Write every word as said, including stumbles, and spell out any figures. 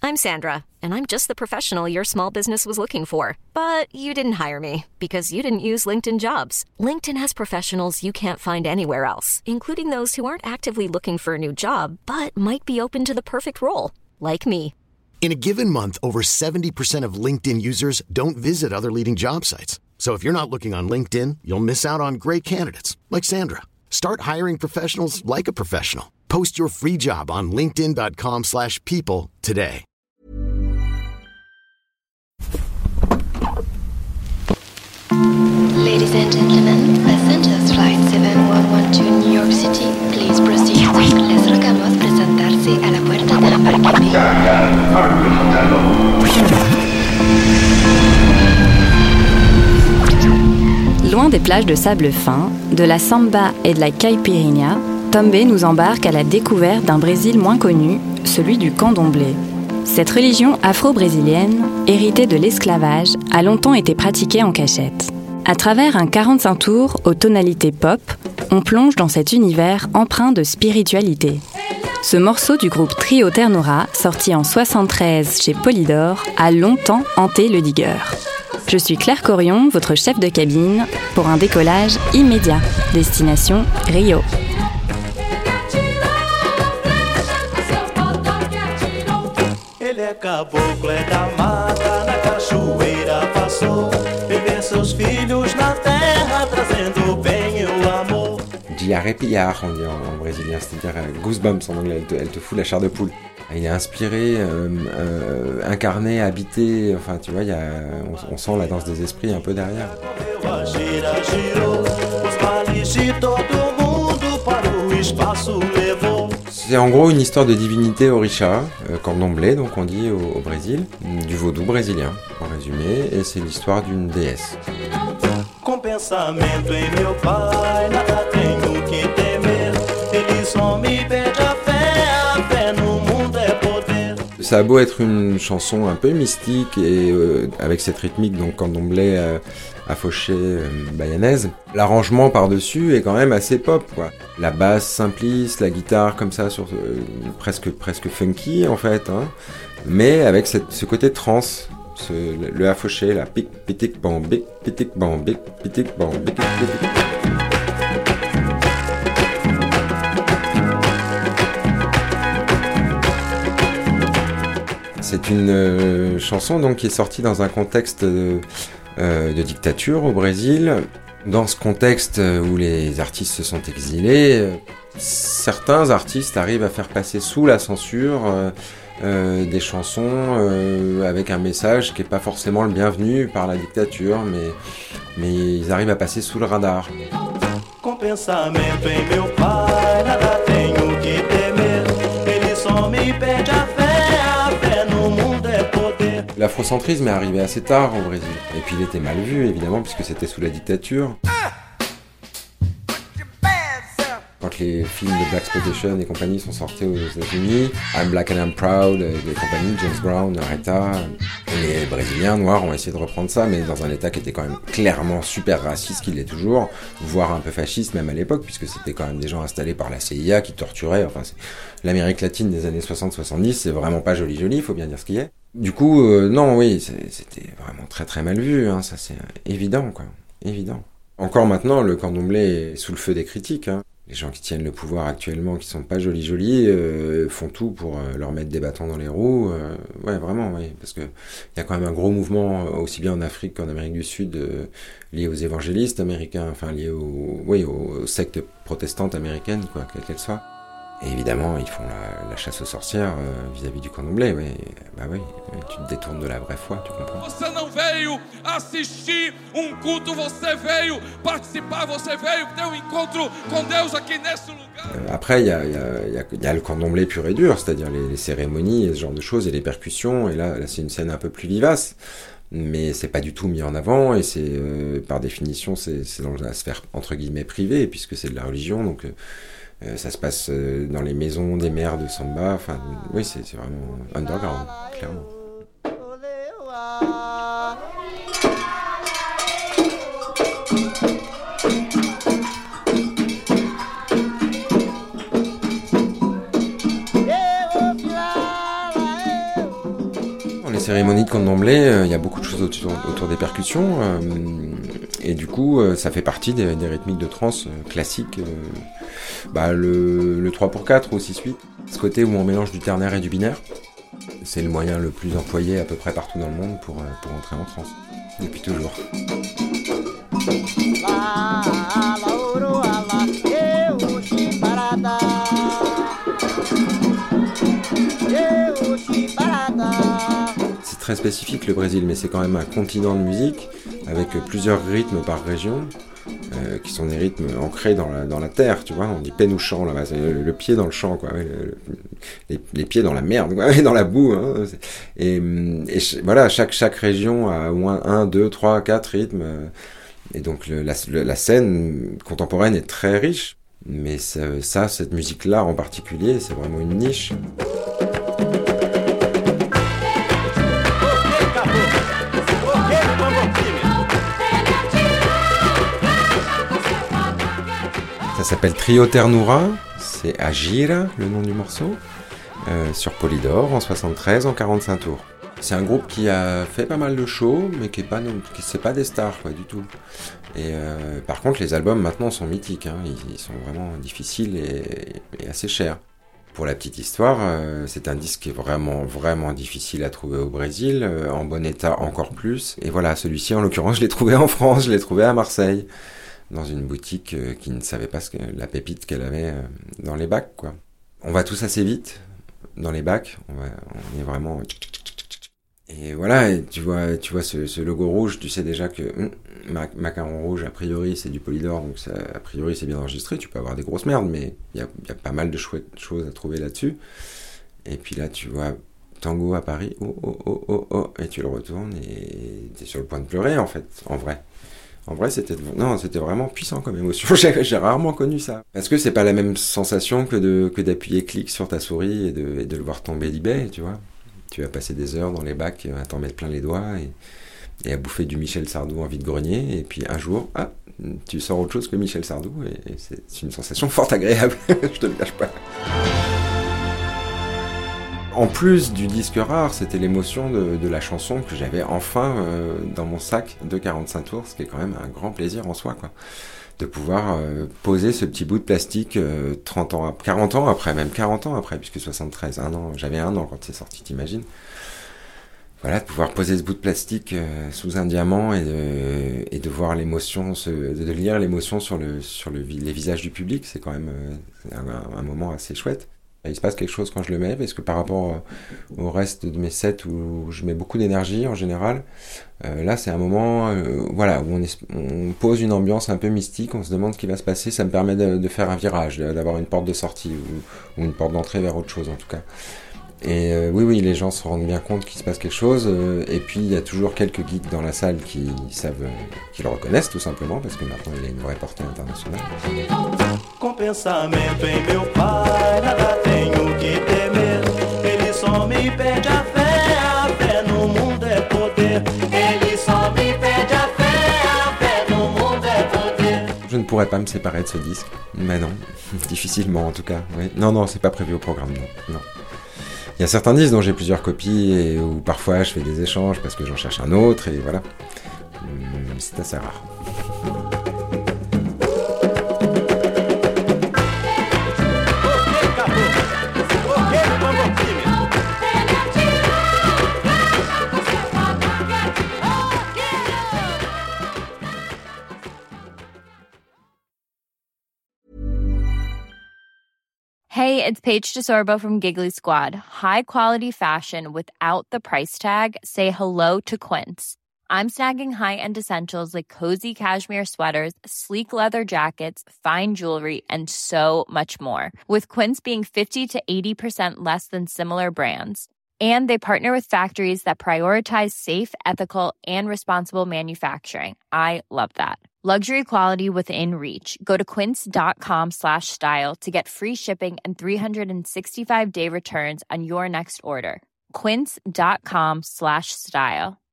I'm Sandra, and I'm just the professional your small business was looking for. But you didn't hire me because you didn't use LinkedIn Jobs. LinkedIn has professionals you can't find anywhere else, including those who aren't actively looking for a new job, but might be open to the perfect role, like me. In a given month, over seventy percent of LinkedIn users don't visit other leading job sites. So if you're not looking on LinkedIn, you'll miss out on great candidates like Sandra. Start hiring professionals like a professional. Post your free job on linkedin.com slash people today. Ladies and gentlemen, passengers flight seven one one to New York City, please proceed. Les recamos presentarse a la puerta de embarque. Loin des plages de sable fin, de la samba et de la caipirinha, Tombe nous embarque à la découverte d'un Brésil moins connu, celui du candomblé. Cette religion afro-brésilienne, héritée de l'esclavage, a longtemps été pratiquée en cachette. À travers un quarante-cinq tours aux tonalités pop, on plonge dans cet univers empreint de spiritualité. Ce morceau du groupe Trio Ternura, sorti en soixante-treize chez Polydor, a longtemps hanté le digger. Je suis Claire Corion, votre chef de cabine, pour un décollage immédiat. Destination Rio. Ele é caboclo, é da mata, na cachoeira passou, viver seus filhos na terra, trazendo bem e o amor. Di arrepiar, on dit en, en brésilien, c'est-à-dire euh, goosebumps en anglais, elle te, elle te fout la chair de poule. Il est inspiré, euh, euh, incarné, habité, enfin tu vois, il y a, on, on sent la danse des esprits un peu derrière. C'est en gros une histoire de divinité orisha, euh, candomblé, donc on dit au, au Brésil, du vaudou brésilien, en résumé, et c'est l'histoire d'une déesse. Com pensamento em meu pai, nada tenho que temer, ele só me pede a fé, a fé no mundo é poder. Ça a beau être une chanson un peu mystique et euh, avec cette rythmique donc candomblé euh, à fauché euh, bayanaise, l'arrangement par-dessus est quand même assez pop quoi. La basse simpliste, la guitare comme ça sur euh, presque presque funky en fait, hein, mais avec cette, ce côté trance. Ce, le, le affoché, la pic, pitic, bambic, pitic, bambic, pitic, bambic, pitic. C'est une euh, chanson donc qui est sortie dans un contexte de, euh, de dictature au Brésil. Dans ce contexte où les artistes se sont exilés, euh, certains artistes arrivent à faire passer sous la censure euh, Euh, des chansons euh, avec un message qui n'est pas forcément le bienvenu par la dictature, mais, mais ils arrivent à passer sous le radar. Com pensamento em meu pai, nada tenho que temer, ele só me pede a fé, a fé no mundo é poder. L'afrocentrisme est arrivé assez tard au Brésil, et puis il était mal vu évidemment puisque c'était sous la dictature. Quand les films de Blaxploitation et compagnie sont sortis aux États-Unis, I'm Black and I'm Proud, des compagnies, James Brown, Aretha, les Brésiliens noirs ont essayé de reprendre ça, mais dans un état qui était quand même clairement super raciste, qu'il l'est toujours, voire un peu fasciste même à l'époque, puisque c'était quand même des gens installés par la C I A qui torturaient, enfin c'est... l'Amérique latine des années soixante soixante-dix, c'est vraiment pas joli joli, il faut bien dire ce qu'il y a. Du coup, euh, non, oui, c'est, c'était vraiment très très mal vu, hein, ça c'est évident quoi, évident. Encore maintenant, le candomblé est sous le feu des critiques, hein. Les gens qui tiennent le pouvoir actuellement, qui sont pas jolis jolis, euh, font tout pour euh, leur mettre des bâtons dans les roues. Euh, ouais, vraiment, oui, parce que il y a quand même un gros mouvement, aussi bien en Afrique qu'en Amérique du Sud, euh, lié aux évangélistes américains, enfin lié aux, oui, aux sectes protestantes américaines, quoi, quelles qu'elles soient. Et évidemment, ils font la, la chasse aux sorcières euh, vis-à-vis du candomblé, oui. Bah oui, tu te détournes de la vraie foi, tu comprends. Você não veio assistir um culto, você veio participar, você veio ter um encontro com Deus aqui nesse lugar. Euh, après, il y a, y, a, y, a, y a le candomblé pur et dur, c'est-à-dire les, les cérémonies et ce genre de choses, et les percussions, et là, là c'est une scène un peu plus vivace. Mais c'est pas du tout mis en avant, et c'est, euh, par définition, c'est, c'est dans la sphère, entre guillemets, privée, puisque c'est de la religion, donc... Euh, Euh, ça se passe euh, dans les maisons des maires de samba, enfin oui c'est, c'est vraiment underground, clairement. Dans les cérémonies de candomblé, il euh, y a beaucoup de choses autour, autour des percussions, euh, et du coup, euh, ça fait partie des, des rythmiques de trance euh, classiques. Euh, bah, le, le trois pour quatre ou six huit, ce côté où on mélange du ternaire et du binaire, c'est le moyen le plus employé à peu près partout dans le monde pour, euh, pour entrer en trance, depuis toujours. C'est très spécifique le Brésil, mais c'est quand même un continent de musique avec plusieurs rythmes par région, euh, qui sont des rythmes ancrés dans la, dans la terre, tu vois. On dit peine ou chant là-bas, c'est le, le pied dans le champ, quoi. Le, le, les, les pieds dans la merde, quoi, dans la boue. Hein. Et, et voilà, chaque chaque région a au moins un, deux, trois, quatre rythmes. Et donc le, la, la scène contemporaine est très riche. Mais ça, ça, cette musique-là en particulier, c'est vraiment une niche. Ça s'appelle Trio Ternura, c'est Agira, le nom du morceau, euh, sur Polydor en soixante-treize en quarante-cinq tours. C'est un groupe qui a fait pas mal de shows, mais qui est pas, qui c'est pas des stars, quoi, du tout. Et euh, par contre, les albums maintenant sont mythiques, hein, ils, ils sont vraiment difficiles et, et assez chers. Pour la petite histoire, euh, c'est un disque qui est vraiment, vraiment difficile à trouver au Brésil, euh, en bon état encore plus. Et voilà, celui-ci, en l'occurrence, je l'ai trouvé en France, je l'ai trouvé à Marseille, dans une boutique euh, qui ne savait pas ce que, la pépite qu'elle avait euh, dans les bacs, quoi. On va tous assez vite dans les bacs, on, va, on est vraiment... Et voilà, et tu vois, tu vois ce, ce logo rouge, tu sais déjà que hum, Mac- Macaron Rouge, a priori, c'est du Polydor, donc ça, a priori, c'est bien enregistré. Tu peux avoir des grosses merdes, mais il y a, y a pas mal de chouettes choses à trouver là-dessus. Et puis là, tu vois Tango à Paris, oh, oh, oh, oh, oh, et tu le retournes et t'es sur le point de pleurer, en fait, en vrai. En vrai, c'était, non, c'était vraiment puissant comme émotion. J'ai, j'ai rarement connu ça. Parce que c'est pas la même sensation que de, que d'appuyer clic sur ta souris et de, et de le voir tomber l'eBay, tu vois. Tu vas passer des heures dans les bacs à t'en mettre plein les doigts et, et à bouffer du Michel Sardou en vide-grenier. Et puis un jour, ah, tu sors autre chose que Michel Sardou et, et c'est, c'est une sensation fort agréable, je te le cache pas. En plus du disque rare, c'était l'émotion de, de la chanson que j'avais enfin euh, dans mon sac de quarante-cinq tours, ce qui est quand même un grand plaisir en soi, quoi. De pouvoir euh, poser ce petit bout de plastique euh, trente ans, quarante ans après, même quarante ans après, puisque soixante-treize, un an, j'avais un an quand c'est sorti, t'imagines. Voilà, de pouvoir poser ce bout de plastique euh, sous un diamant et de, et de voir l'émotion, se, de lire l'émotion sur, le, sur le, les visages du public, c'est quand même euh, un, un moment assez chouette. Il se passe quelque chose quand je le mets, parce que par rapport au reste de mes sets où je mets beaucoup d'énergie en général, euh, là c'est un moment euh, voilà, où on, est, on pose une ambiance un peu mystique, on se demande ce qui va se passer, ça me permet de, de faire un virage, d'avoir une porte de sortie ou, ou une porte d'entrée vers autre chose en tout cas. Et euh, oui, oui, les gens se rendent bien compte qu'il se passe quelque chose, euh, et puis il y a toujours quelques geeks dans la salle qui savent, euh, qui le reconnaissent tout simplement, parce que maintenant il a une vraie portée internationale. Com pensamento em meu pai, nada tenho que temer. Ele só me pede a fé, a fé no mundo é poder. Ele só me pede a fé, a fé no mundo é poder. Je ne pourrais pas me séparer de ce disque, mais non, difficilement en tout cas. Oui. Non, non, c'est pas prévu au programme, non. non. Il y a certains disques dont j'ai plusieurs copies et où parfois je fais des échanges parce que j'en cherche un autre et voilà. C'est assez rare. Hey, it's Paige DeSorbo from Giggly Squad. High quality fashion without the price tag. Say hello to Quince. I'm snagging high-end essentials like cozy cashmere sweaters, sleek leather jackets, fine jewelry, and so much more. With Quince being fifty to eighty percent less than similar brands. And they partner with factories that prioritize safe, ethical, and responsible manufacturing. I love that. Luxury quality within reach. Go to quince.com slash style to get free shipping and three sixty-five day returns on your next order. Quince.com slash style.